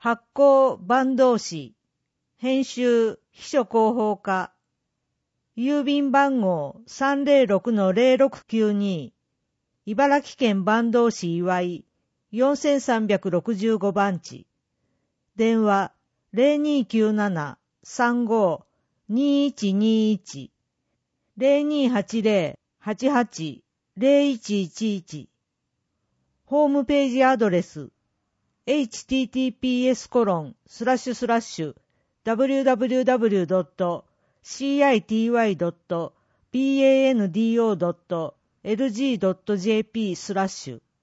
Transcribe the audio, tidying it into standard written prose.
発行坂東市編集秘書広報課郵便番号 306-0692 茨城県坂東市岩井4365番地電話 0297-35-2121 0280-88-0111 ホームページアドレス https://www.city.bando.lg.jp/